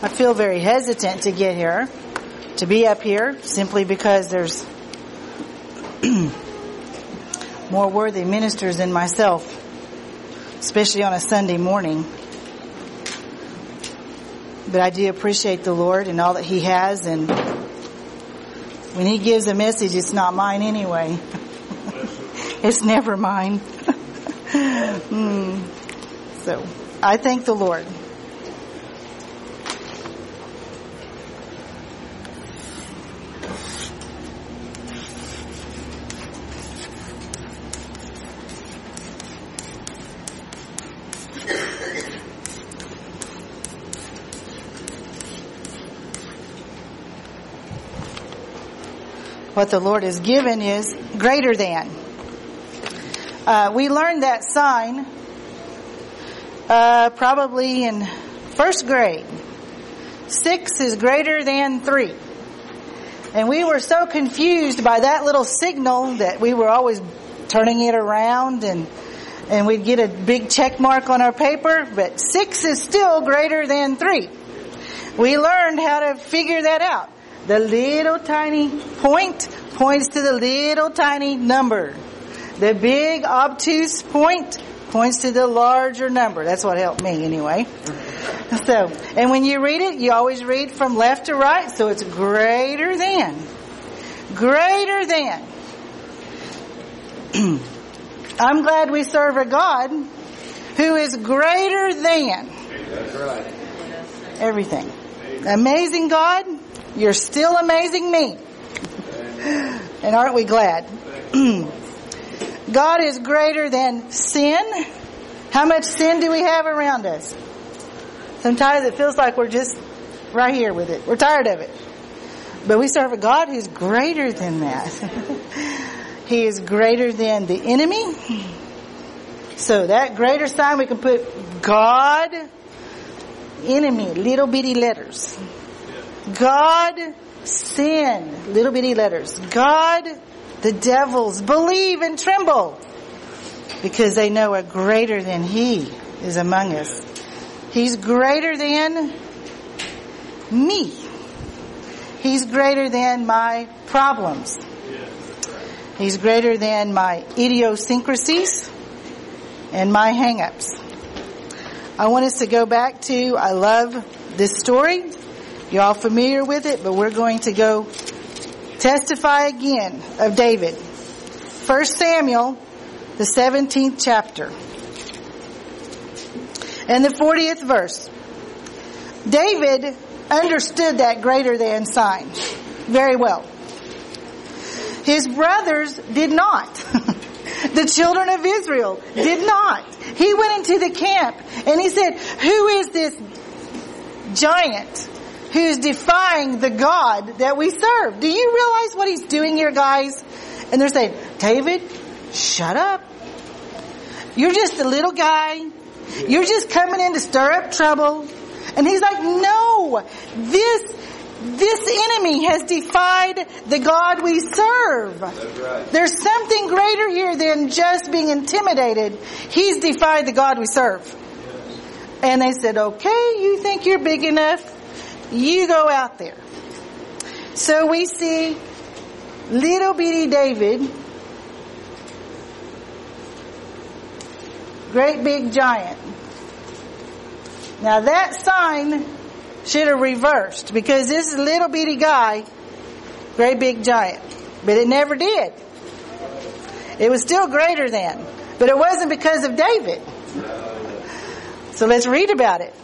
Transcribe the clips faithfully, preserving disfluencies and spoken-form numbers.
I feel very hesitant to get here, to be up here, simply because there's more worthy ministers than myself, especially on a Sunday morning. But I do appreciate the Lord and all that He has, and when He gives a message, it's not mine anyway. It's never mine. mm. So, I thank the Lord. What the Lord has given is greater than. Uh, we learned that sign uh, probably in first grade. Six is greater than three. And we were so confused by that little signal that we were always turning it around, and and we'd get a big check mark on our paper, but six is still greater than three. We learned how to figure that out. The little tiny point points to the little tiny number. The big obtuse point points to the larger number. That's what helped me anyway. So, and when you read it, you always read from left to right, so it's greater than. Greater than. I'm glad we serve a God who is greater than. That's right. Everything. Amazing God. You're still amazing me. And aren't we glad? God is greater than sin. How much sin do we have around us? Sometimes it feels like we're just right here with it. We're tired of it. But we serve a God who's greater than that. He is greater than the enemy. So that greater sign, we can put God, enemy, little bitty letters. God, sin, little bitty letters. God, the devils, believe and tremble, because they know a greater than He is among us. He's greater than me. He's greater than my problems. He's greater than my idiosyncrasies and my hang-ups. I want us to go back to, I love this story. You're all familiar with it, but we're going to go testify again of David. First Samuel, the seventeenth chapter. And the fortieth verse. David understood that greater than sign very well. His brothers did not. The children of Israel did not. He went into the camp and he said, who is this giant who's defying the God that we serve? Do you realize what he's doing here, guys? And they're saying, David, shut up. You're just a little guy. You're just coming in to stir up trouble. And he's like, no, this this enemy has defied the God we serve. That's right. There's something greater here than just being intimidated. He's defied the God we serve. Yes. And they said, okay, you think you're big enough? You go out there. So we see little bitty David, great big giant. Now that sign should have reversed, because this little bitty guy, great big giant. But it never did. It was still greater than. But it wasn't because of David. So let's read about it.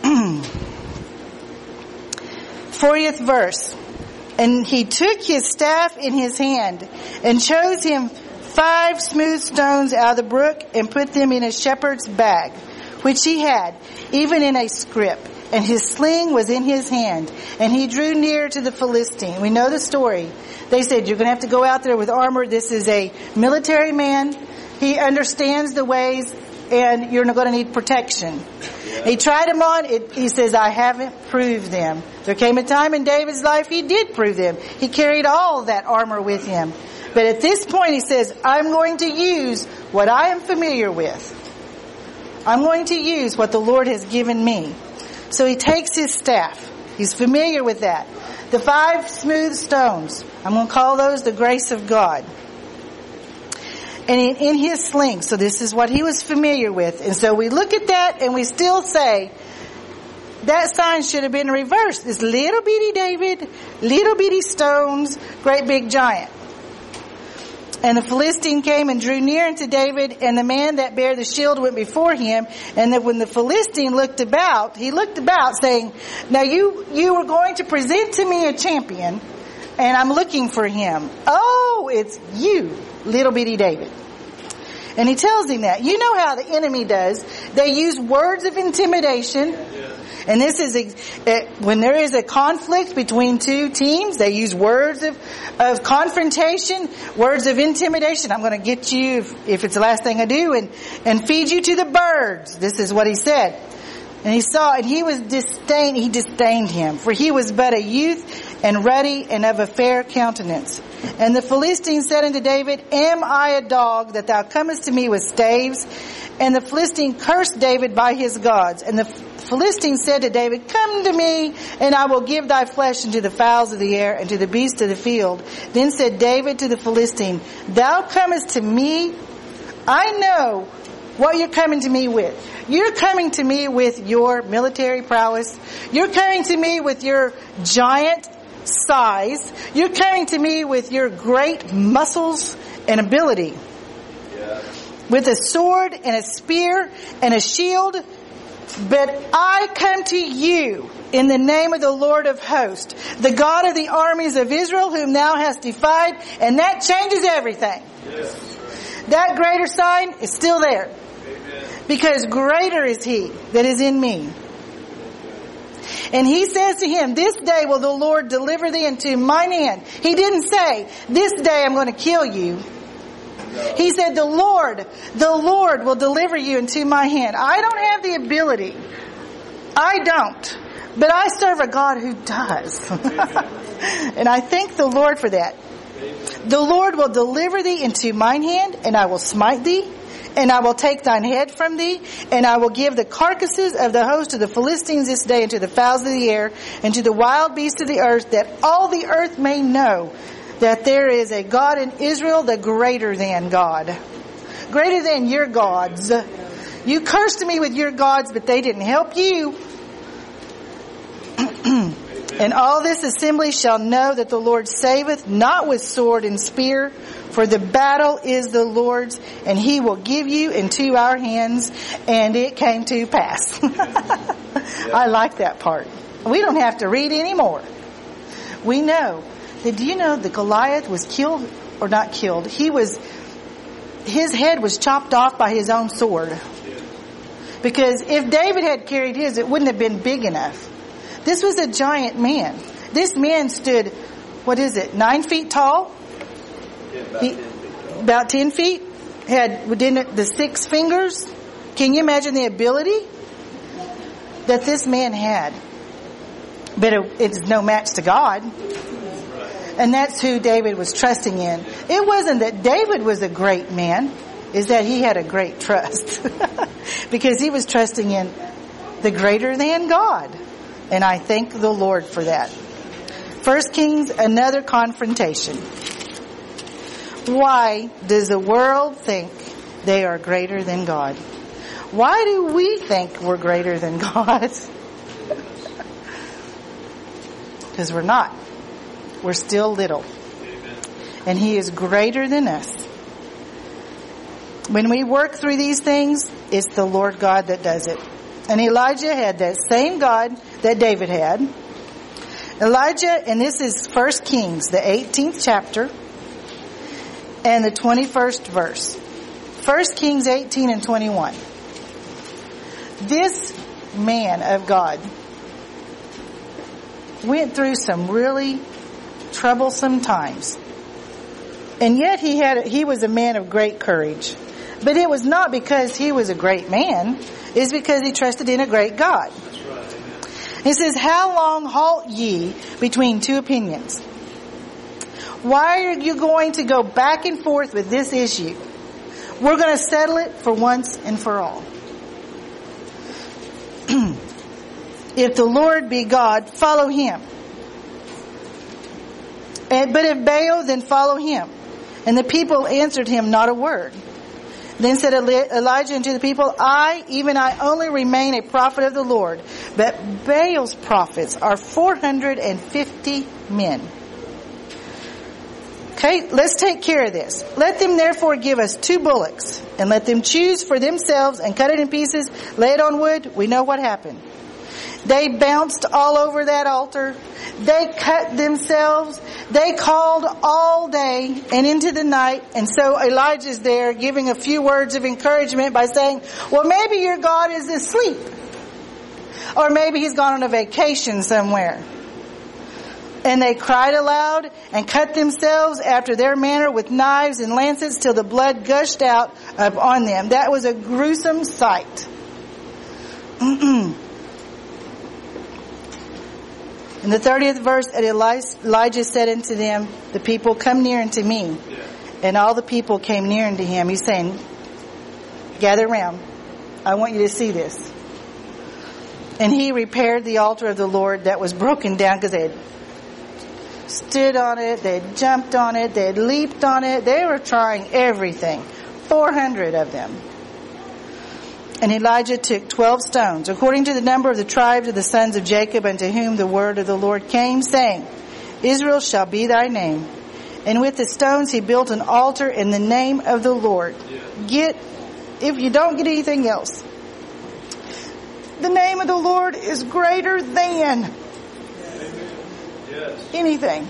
fortieth verse. And he took his staff in his hand and chose him five smooth stones out of the brook and put them in a shepherd's bag, which he had, even in a scrip. And his sling was in his hand. And he drew near to the Philistine. We know the story. They said, you're going to have to go out there with armor. This is a military man. He understands the ways, and you're going to need protection. He tried them on. It, he says, I haven't proved them. There came a time in David's life he did prove them. He carried all that armor with him. But at this point he says, I'm going to use what I am familiar with. I'm going to use what the Lord has given me. So he takes his staff. He's familiar with that. The five smooth stones. I'm going to call those the grace of God. And in, in his sling. So this is what he was familiar with. And so we look at that and we still say, that sign should have been reversed. This little bitty David, little bitty stones, great big giant. And the Philistine came and drew near unto David, and the man that bare the shield went before him. And that when the Philistine looked about, he looked about saying, now you, you were going to present to me a champion, and I'm looking for him. Oh, it's you, little bitty David. And he tells him that. You know how the enemy does. They use words of intimidation. And this is, uh, when there is a conflict between two teams, they use words of, of confrontation, words of intimidation. I'm going to get you, if, if it's the last thing I do, and, and feed you to the birds. This is what he said. And he saw, and he was disdained, he disdained him, for he was but a youth and ruddy and of a fair countenance. And the Philistine said unto David, am I a dog that thou comest to me with staves? And the Philistine cursed David by his gods. And the Philistine said to David, come to me, and I will give thy flesh unto the fowls of the air and to the beasts of the field. Then said David to the Philistine, thou comest to me? I know what you're coming to me with. You're coming to me with your military prowess. You're coming to me with your giant size. You're coming to me with your great muscles and ability. Yeah. With a sword and a spear and a shield. But I come to you in the name of the Lord of hosts, the God of the armies of Israel, whom thou hast defied. And that changes everything. Yes. That greater sign is still there. Amen. Because greater is he that is in me. And he says to him, this day will the Lord deliver thee into mine hand. He didn't say, this day I'm going to kill you. He said, the Lord, the Lord will deliver you into my hand. I don't have the ability. I don't. But I serve a God who does. And I thank the Lord for that. The Lord will deliver thee into mine hand, and I will smite thee, and I will take thine head from thee, and I will give the carcasses of the host of the Philistines this day unto the fowls of the air, and to the wild beasts of the earth, that all the earth may know that there is a God in Israel, the greater than God. Greater than your gods. You cursed me with your gods, but they didn't help you. And all this assembly shall know that the Lord saveth, not with sword and spear, for the battle is the Lord's, and he will give you into our hands. And it came to pass. I like that part. We don't have to read anymore. We know. Did you know that Goliath was killed, or not killed? He was, his head was chopped off by his own sword. Because if David had carried his, it wouldn't have been big enough. This was a giant man. This man stood, what is it, nine feet tall? Yeah, about, he, ten feet. about ten feet. Had within it the six fingers. Can you imagine the ability that this man had? But it, it's no match to God. And that's who David was trusting in. It wasn't that David was a great man. Is that he had a great trust. Because he was trusting in the greater than God. And I thank the Lord for that. First Kings, another confrontation. Why does the world think they are greater than God? Why do we think we're greater than God? Because we're not. We're still little. And he is greater than us. When we work through these things, it's the Lord God that does it. And Elijah had that same God that David had. Elijah, and this is First Kings, the eighteenth chapter, and the twenty-first verse. First Kings eighteen and twenty-one. This man of God went through some really troublesome times. And yet he had he was a man of great courage. But it was not because he was a great man. It's because he trusted in a great God. That's right. Amen. He says, how long halt ye between two opinions? Why are you going to go back and forth with this issue? We're going to settle it for once and for all. If the Lord be God, follow him. And, but if Baal, then follow him. And the people answered him not a word. Then said Elijah unto the people, I, even I, only remain a prophet of the Lord. But Baal's prophets are four hundred fifty men. Okay, let's take care of this. Let them therefore give us two bullocks, and let them choose for themselves and cut it in pieces, lay it on wood. We know what happened. They bounced all over that altar. They cut themselves. They called all day and into the night. And so Elijah's there giving a few words of encouragement by saying, well, maybe your God is asleep. Or maybe he's gone on a vacation somewhere. And they cried aloud and cut themselves after their manner with knives and lancets till the blood gushed out upon them. That was a gruesome sight. In the thirtieth verse, and Elijah said unto them, the people, come near unto me. And all the people came near unto him. He's saying, gather round. I want you to see this. And he repaired the altar of the Lord that was broken down, because they had stood on it, they had jumped on it, they had leaped on it. They were trying everything. four hundred of them. And Elijah took twelve stones, according to the number of the tribes of the sons of Jacob, unto whom the word of the Lord came, saying, Israel shall be thy name. And with the stones he built an altar in the name of the Lord. Yeah. Get, if you don't get anything else, the name of the Lord is greater than yes. anything.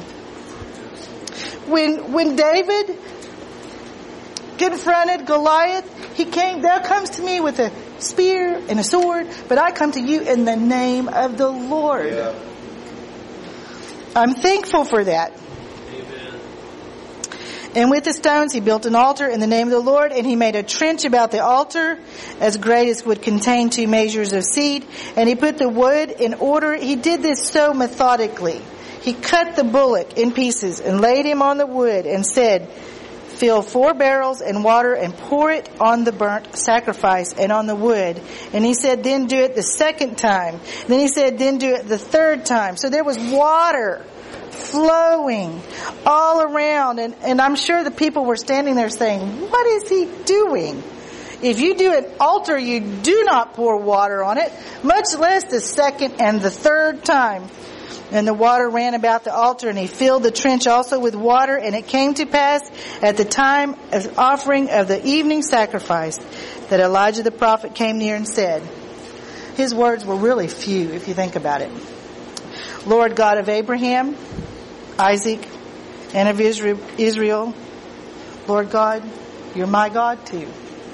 When when David confronted Goliath, he came, thou comes to me with a spear and a sword, but I come to you in the name of the Lord. Yeah. I'm thankful for that. Amen. And with the stones he built an altar in the name of the Lord, and he made a trench about the altar as great as would contain two measures of seed, and he put the wood in order. He did this so methodically. He cut the bullock in pieces and laid him on the wood and said, fill four barrels in water and pour it on the burnt sacrifice and on the wood. And he said, then do it the second time. Then he said, then do it the third time. So there was water flowing all around. And, and I'm sure the people were standing there saying, what is he doing? If you do an altar, you do not pour water on it, much less the second and the third time. And the water ran about the altar, and he filled the trench also with water. And it came to pass at the time of offering of the evening sacrifice that Elijah the prophet came near and said, his words were really few if you think about it. Lord God of Abraham, Isaac, and of Israel, Lord God, you're my God too.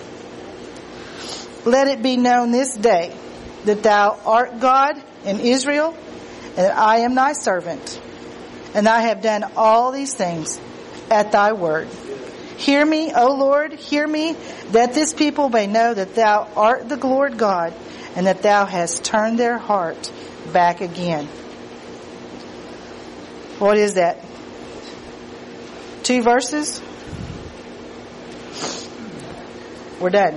Let it be known this day that thou art God in Israel, and that I am thy servant, and I have done all these things at thy word. Hear me, O Lord, hear me, that this people may know that thou art the Lord God, and that thou hast turned their heart back again. What is that? Two verses? We're done.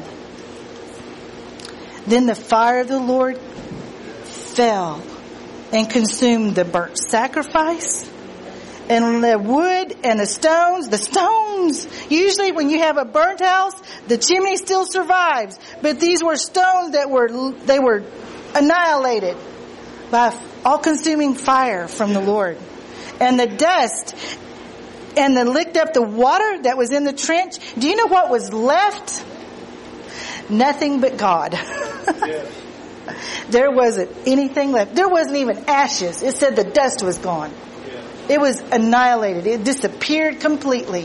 Then the fire of the Lord fell and consumed the burnt sacrifice and the wood and the stones. The stones, usually when you have a burnt house, the chimney still survives. But these were stones that were, they were annihilated by all-consuming fire from the Lord. And the dust and the licked up the water that was in the trench. Do you know what was left? Nothing but God. Yes. There wasn't anything left. There wasn't even ashes. It said the dust was gone. Yeah. It was annihilated. It disappeared completely.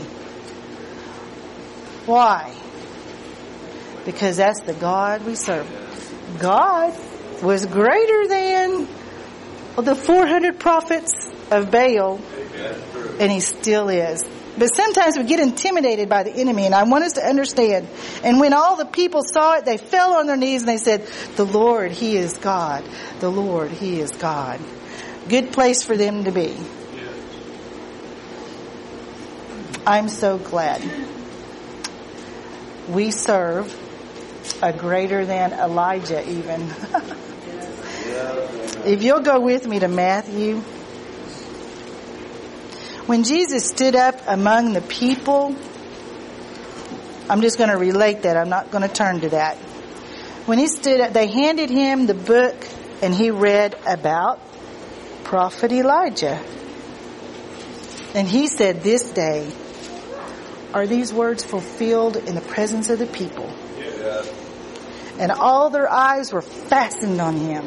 Why? Because that's the God we serve. God was greater than the four hundred prophets of Baal, and he still is. But sometimes we get intimidated by the enemy, and I want us to understand. And when all the people saw it, they fell on their knees and they said, the Lord, He is God. The Lord, He is God. Good place for them to be. I'm so glad we serve a greater than Elijah even. If you'll go with me to Matthew. When Jesus stood up among the people, I'm just going to relate that. I'm not going to turn to that. When he stood up, they handed him the book and he read about Prophet Elijah. And he said, this day are these words fulfilled in the presence of the people. Yeah. And all their eyes were fastened on him.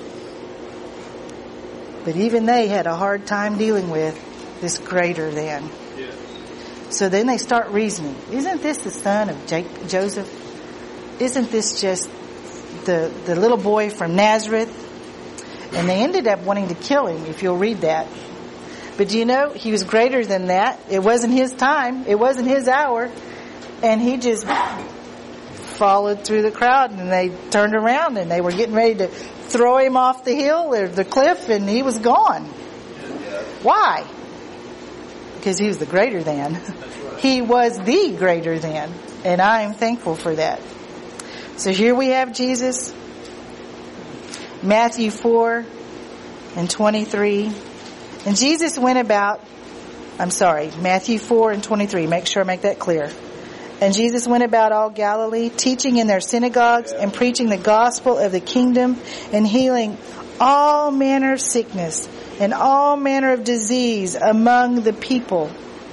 But even they had a hard time dealing with this greater than. Yeah. So then they start reasoning. Isn't this the son of Jake, Joseph? Isn't this just the, the little boy from Nazareth? And they ended up wanting to kill him, if you'll read that. But do you know, he was greater than that. It wasn't his time. It wasn't his hour. And he just followed through the crowd, and they turned around and they were getting ready to throw him off the hill or the cliff, and he was gone. Why? Because he was the greater than. He was the greater than. And I am thankful for that. So here we have Jesus. Matthew four and twenty-three. And Jesus went about, I'm sorry, Matthew four and twenty-three. Make sure I make that clear. And Jesus went about all Galilee, teaching in their synagogues and preaching the gospel of the kingdom and healing all manner of sickness and all manner of disease among the people.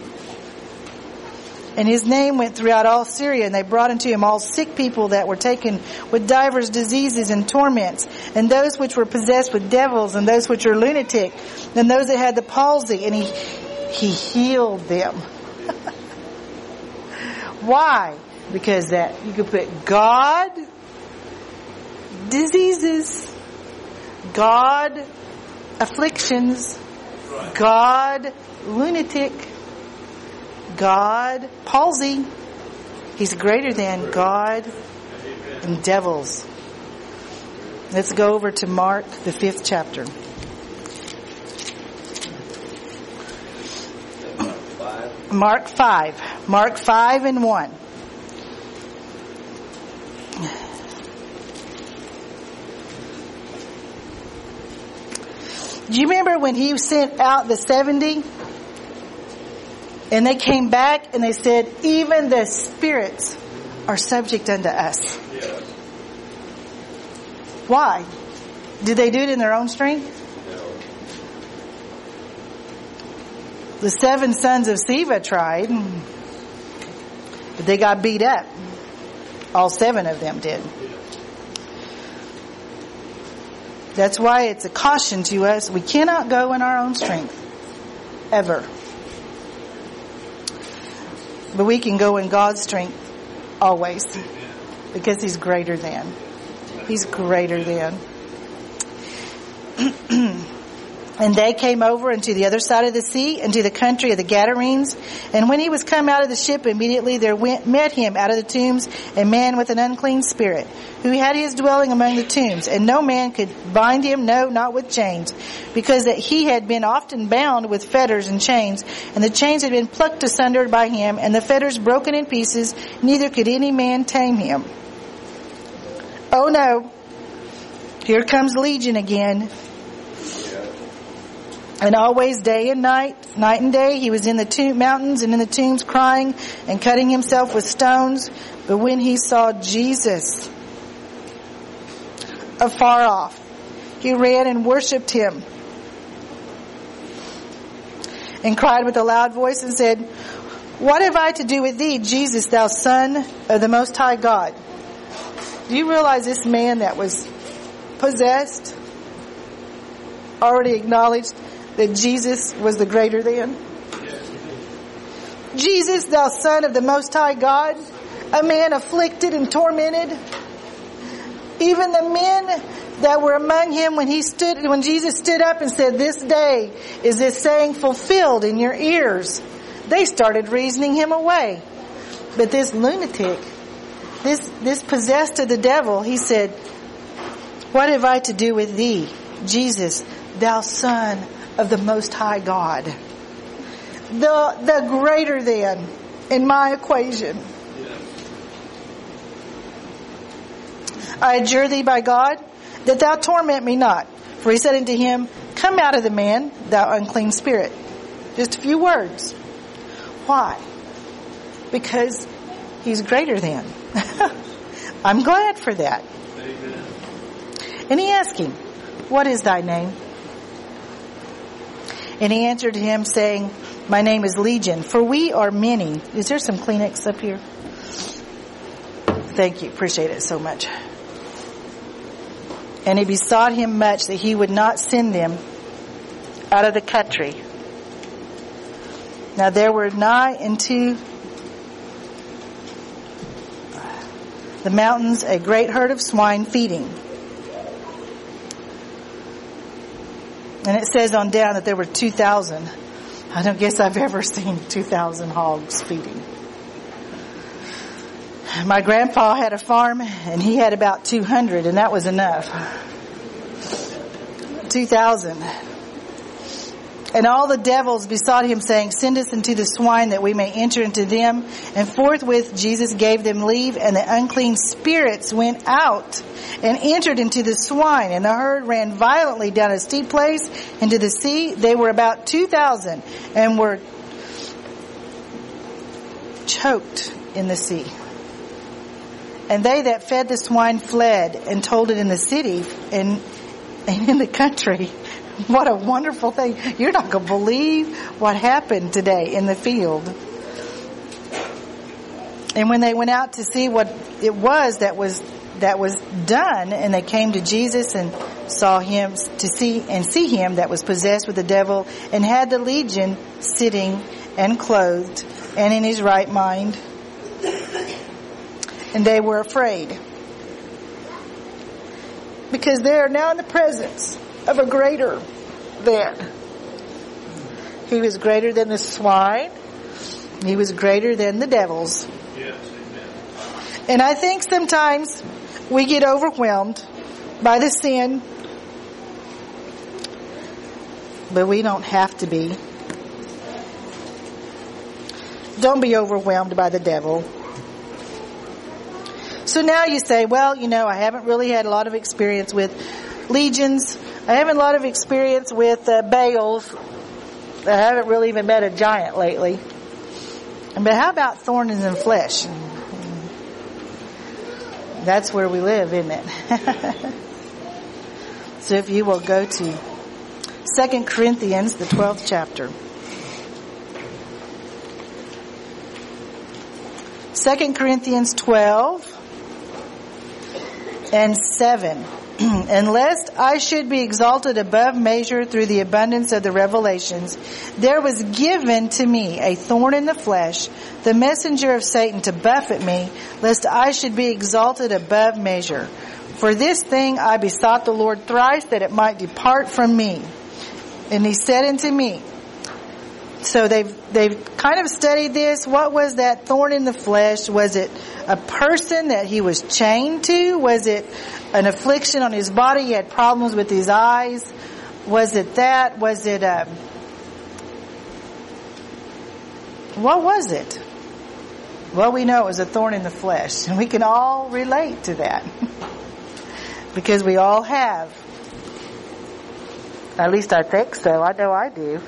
And his name went throughout all Syria, and they brought unto him all sick people that were taken with divers diseases and torments, and those which were possessed with devils, and those which were lunatic, and those that had the palsy, and he he healed them. Why? Because that you could put God, diseases, God, afflictions, God, lunatic, God, palsy. He's greater than God and devils. Let's go over to Mark, the fifth chapter. Mark five. Mark five and one. Do you remember when he sent out the seventy? And they came back and they said, even the spirits are subject unto us. Yeah. Why? Did they do it in their own strength? No. The seven sons of Sceva tried, but they got beat up. All seven of them did. That's why it's a caution to us. We cannot go in our own strength. Ever. But we can go in God's strength always. Because He's greater than. He's greater than. And they came over into the other side of the sea, into the country of the Gadarenes. And when he was come out of the ship, immediately there went, met him out of the tombs a man with an unclean spirit, who had his dwelling among the tombs. And no man could bind him, no, not with chains, because that he had been often bound with fetters and chains. And the chains had been plucked asunder by him, and the fetters broken in pieces. Neither could any man tame him. Oh no, here comes Legion again. And always day and night, night and day, he was in the tomb, mountains and in the tombs crying and cutting himself with stones. But when he saw Jesus afar off, he ran and worshipped him and cried with a loud voice and said, "What have I to do with thee, Jesus, thou Son of the Most High God?" Do you realize this man that was possessed already acknowledged that Jesus was the greater than? Jesus, thou Son of the Most High God, a man afflicted and tormented. Even the men that were among him when he stood, when Jesus stood up and said, "This day is this saying fulfilled in your ears," they started reasoning him away. But this lunatic, this this possessed of the devil, he said, "What have I to do with thee, Jesus, thou Son of the Most High God?" The, the greater than in my equation. I adjure thee by God that thou torment me not. For he said unto him, Come out of the man, thou unclean spirit. Just a few words. Why? Because he's greater than. I'm glad for that. Amen. And he asked him, What is thy name? And he answered him, saying, My name is Legion, for we are many. Is there some Kleenex up here? Thank you. Appreciate it so much. And he besought him much that he would not send them out of the country. Now there were nigh into the mountains a great herd of swine feeding. And it says on down that there were two thousand. I don't guess I've ever seen two thousand hogs feeding. My grandpa had a farm, and he had about two hundred, and that was enough. two thousand. And all the devils besought him, saying, Send us into the swine, that we may enter into them. And forthwith Jesus gave them leave, and the unclean spirits went out and entered into the swine. And the herd ran violently down a steep place into the sea. They were about two thousand, and were choked in the sea. And they that fed the swine fled and told it in the city and, and in the country. What a wonderful thing. You're not going to believe what happened today in the field. And when they went out to see what it was that was that was done, and they came to Jesus and saw him to see and see him that was possessed with the devil, and had the legion sitting and clothed and in his right mind. And they were afraid, because they are now in the presence of a greater than. He was greater than the swine. He was greater than the devils. Yes, amen. And I think sometimes we get overwhelmed by the sin, but we don't have to be. Don't be overwhelmed by the devil. So now you say, well, you know, I haven't really had a lot of experience with legions. I haven't a lot of experience with uh, Baals. I haven't really even met a giant lately. But how about thorns in flesh? That's where we live, isn't it? So if you will go to Second Corinthians, the twelfth chapter. Second Corinthians twelve and seven. And lest I should be exalted above measure through the abundance of the revelations, there was given to me a thorn in the flesh, the messenger of Satan, to buffet me, lest I should be exalted above measure. For this thing I besought the Lord thrice, that it might depart from me. And he said unto me, so they've they've kind of studied this. What was that thorn in the flesh? Was it a person that he was chained to? Was it an affliction on his body? He had problems with his eyes. Was it that? Was it a... What was it? Well, we know it was a thorn in the flesh. And we can all relate to that. Because we all have. At least I think so. I know I do.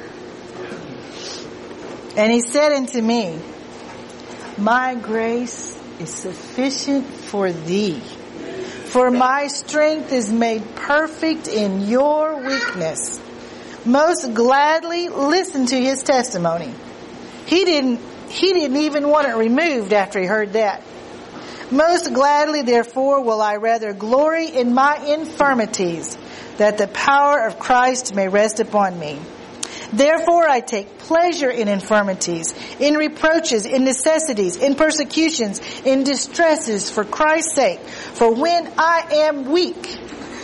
And he said unto me, My grace is sufficient for thee, for my strength is made perfect in your weakness. Most gladly listen to his testimony. He didn't, he didn't even want it removed after he heard that. Most gladly, therefore, will I rather glory in my infirmities, that the power of Christ may rest upon me. Therefore I take pleasure in infirmities, in reproaches, in necessities, in persecutions, in distresses for Christ's sake. For when I am weak,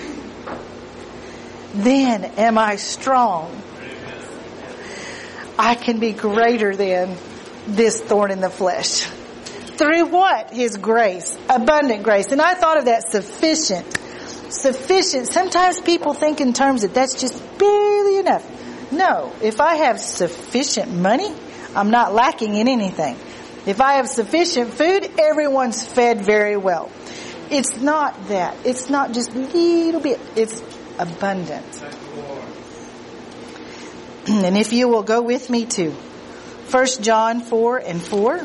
then am I strong. I can be greater than this thorn in the flesh. Through what? His grace. Abundant grace. And I thought of that sufficient. Sufficient. Sometimes people think in terms that that's just barely enough. No, if I have sufficient money, I'm not lacking in anything. If I have sufficient food, everyone's fed very well. It's not that. It's not just a little bit. It's abundant. Thank you, Lord. And if you will go with me to First John four and four.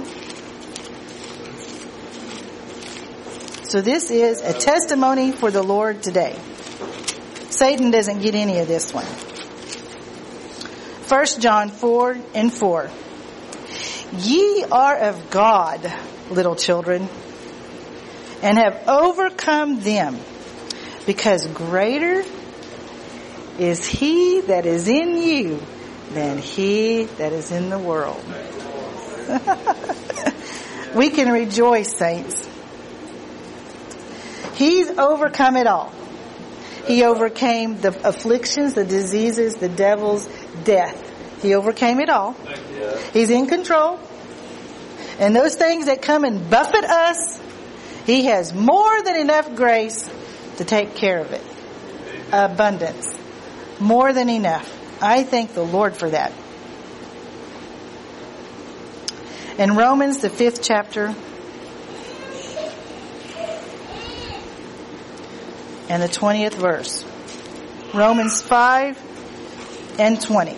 So this is a testimony for the Lord today. Satan doesn't get any of this one. First John four and four. Ye are of God, little children, and have overcome them, because greater is he that is in you than he that is in the world. We can rejoice, saints. He's overcome it all. He overcame the afflictions, the diseases, the devils, death. He overcame it all. He's in control. And those things that come and buffet us, he has more than enough grace to take care of it. Abundance. More than enough. I thank the Lord for that. In Romans, the fifth chapter, and the twentieth verse. Romans five and twenty.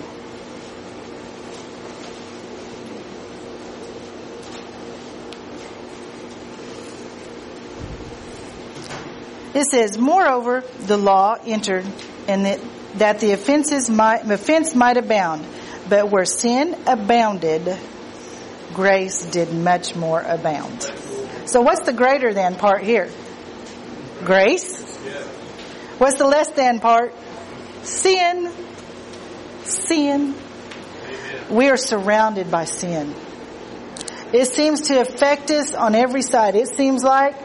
It says, moreover, the law entered, and that, that the offenses might, offense might abound. But where sin abounded, grace did much more abound. So what's the greater than part here? Grace. What's the less than part? Sin. Sin. We are surrounded by sin. It seems to affect us on every side. It seems like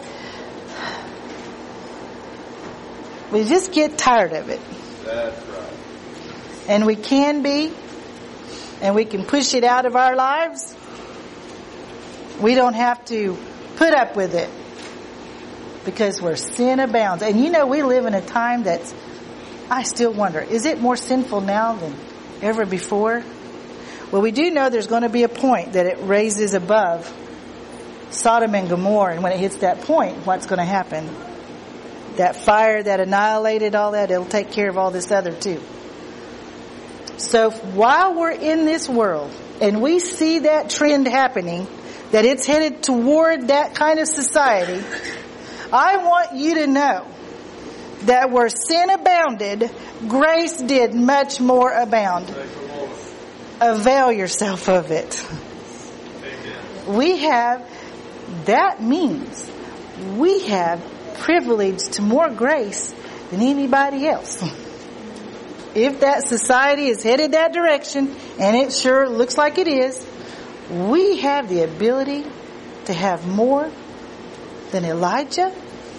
we just get tired of it. That's right. And we can be, and we can push it out of our lives. We don't have to put up with it, because where sin abounds. And you know, we live in a time that's, I still wonder, is it more sinful now than ever before? Well, we do know there's going to be a point that it raises above Sodom and Gomorrah. And when it hits that point, what's going to happen? That fire that annihilated all that, it'll take care of all this other too. So while we're in this world and we see that trend happening, that it's headed toward that kind of society, I want you to know that where sin abounded, grace did much more abound. Avail yourself of it. Amen. We have, that means we have privilege to more grace than anybody else. If that society is headed that direction, and it sure looks like it is, we have the ability to have more than Elijah,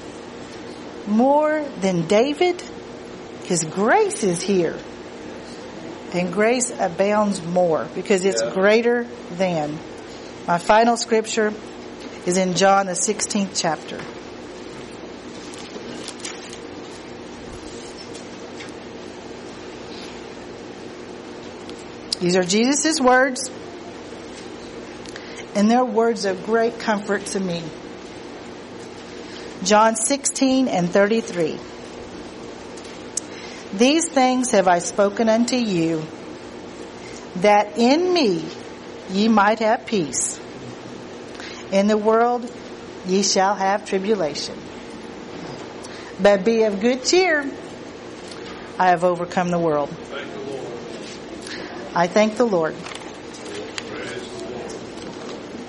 more than David, because grace is here. And grace abounds more because it's Yeah. greater than. My final scripture is in John, the sixteenth chapter. These are Jesus' words, and they're words of great comfort to me. John sixteen and thirty-three. These things have I spoken unto you, that in me ye might have peace. In the world ye shall have tribulation. But be of good cheer. I have overcome the world. Thank you, Lord. I thank the Lord.